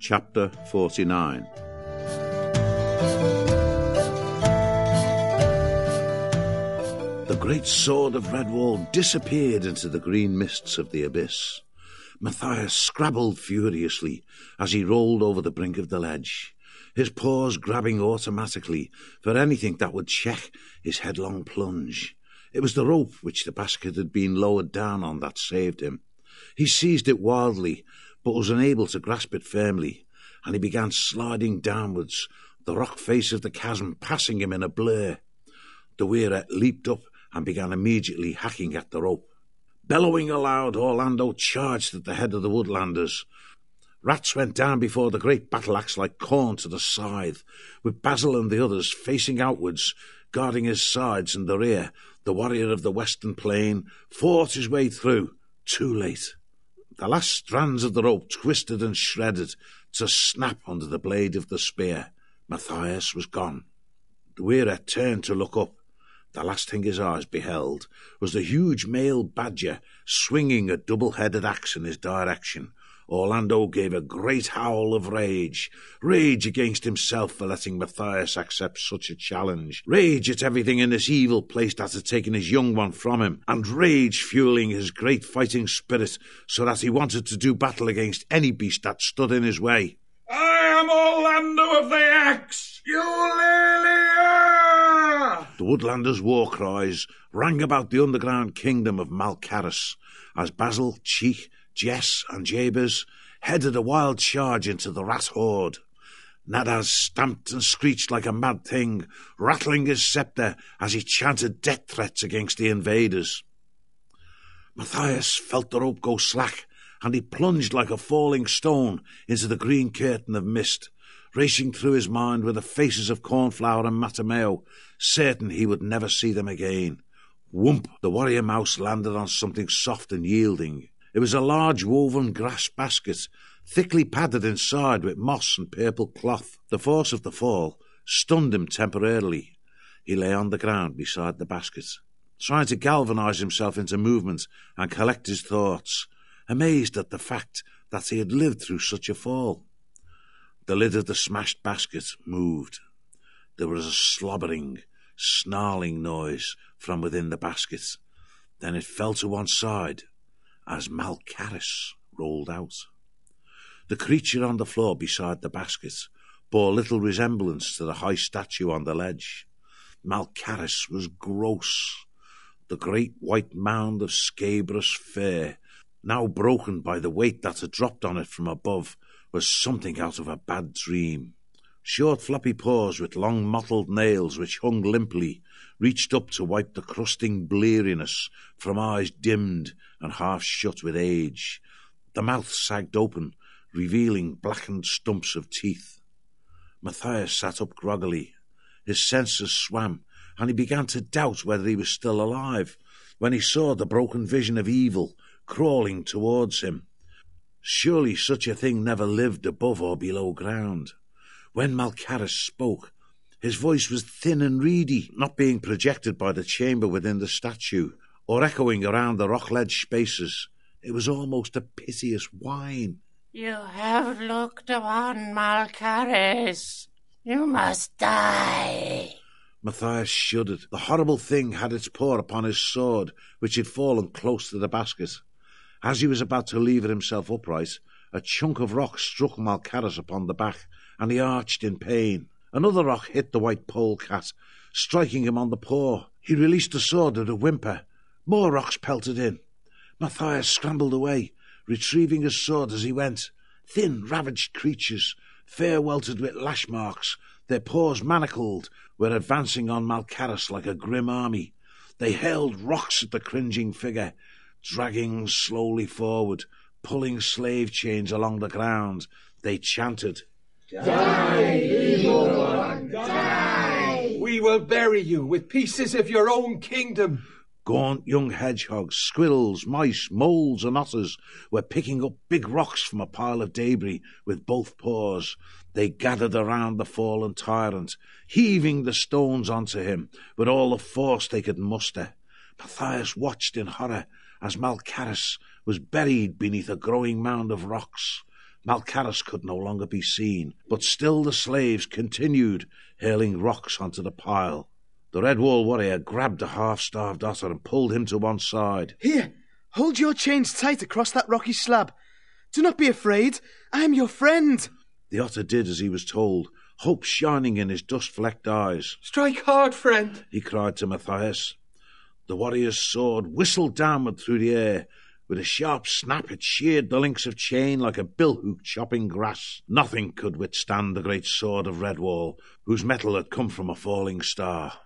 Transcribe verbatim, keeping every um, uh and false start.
Chapter forty-nine. The great sword of Redwall disappeared into the green mists of the abyss. Matthias scrabbled furiously as he rolled over the brink of the ledge, his paws grabbing automatically for anything that would check his headlong plunge. It was the rope which the basket had been lowered down on that saved him. He seized it wildly, but was unable to grasp it firmly, and he began sliding downwards, the rock face of the chasm passing him in a blur. The Weird leaped up and began immediately hacking at the rope. Bellowing aloud, Orlando charged at the head of the Woodlanders. Rats went down before the great battle-axe like corn to the scythe, with Basil and the others facing outwards, guarding his sides and the rear. The warrior of the western plain fought his way through, too late. The last strands of the rope twisted and shredded to snap under the blade of the spear. Matthias was gone. The Weird turned to look up. The last thing his eyes beheld was the huge male badger swinging a double-headed axe in his direction. Orlando gave a great howl of rage. Rage against himself for letting Matthias accept such a challenge. Rage at everything in this evil place that had taken his young one from him. And rage fueling his great fighting spirit so that he wanted to do battle against any beast that stood in his way. I am Orlando of the Axe, Eulalia! The Woodlanders' war cries rang about the underground kingdom of Malcaris as Basil, Cheek, Jess and Jabez headed a wild charge into the rat horde. Nadaz stamped and screeched like a mad thing, rattling his sceptre as he chanted death threats against the invaders. Matthias felt the rope go slack, and he plunged like a falling stone into the green curtain of mist, racing through his mind with the faces of Cornflower and Matameo, certain he would never see them again. Whoomp! The warrior mouse landed on something soft and yielding. It was a large woven grass basket, thickly padded inside with moss and purple cloth. The force of the fall stunned him temporarily. He lay on the ground beside the basket, trying to galvanize himself into movement and collect his thoughts, amazed at the fact that he had lived through such a fall. The lid of the smashed basket moved. There was a slobbering, snarling noise from within the basket. Then it fell to one side as Malcaris rolled out. The creature on the floor beside the basket bore little resemblance to the high statue on the ledge. Malcaris was gross. The great white mound of scabrous fur, now broken by the weight that had dropped on it from above, was something out of a bad dream. Short floppy paws with long mottled nails which hung limply reached up to wipe the crusting bleariness from eyes dimmed and half shut with age. The mouth sagged open, revealing blackened stumps of teeth. Matthias sat up groggily. His senses swam, and he began to doubt whether he was still alive when he saw the broken vision of evil crawling towards him. Surely such a thing never lived above or below ground. When Malcaris spoke, his voice was thin and reedy, not being projected by the chamber within the statue, or echoing around the rock-ledge spaces. It was almost a piteous whine. You have looked upon Malcaris. You must die. Matthias shuddered. The horrible thing had its paw upon his sword, which had fallen close to the basket. As he was about to lever himself upright, a chunk of rock struck Malcaris upon the back, and he arched in pain. Another rock hit the white polecat, striking him on the paw. He released the sword with a whimper. More rocks pelted in. Matthias scrambled away, retrieving his sword as he went. Thin, ravaged creatures, fair weltered with lash marks, their paws manacled, were advancing on Malcaris like a grim army. They hurled rocks at the cringing figure, dragging slowly forward, pulling slave chains along the ground. They chanted, Die, evil one, die! We will bury you with pieces of your own kingdom. Gaunt young hedgehogs, squirrels, mice, moles and otters were picking up big rocks from a pile of debris with both paws. They gathered around the fallen tyrant, heaving the stones onto him with all the force they could muster. Matthias watched in horror as Malcaris was buried beneath a growing mound of rocks. Malchares could no longer be seen, but still the slaves continued hurling rocks onto the pile. The Redwall warrior grabbed the half-starved otter and pulled him to one side. Here, hold your chains tight across that rocky slab. Do not be afraid. I am your friend. The otter did as he was told, hope shining in his dust-flecked eyes. Strike hard, friend, he cried to Matthias. The warrior's sword whistled downward through the air. With a sharp snap it sheared the links of chain like a billhook chopping grass. Nothing could withstand the great sword of Redwall, whose metal had come from a falling star.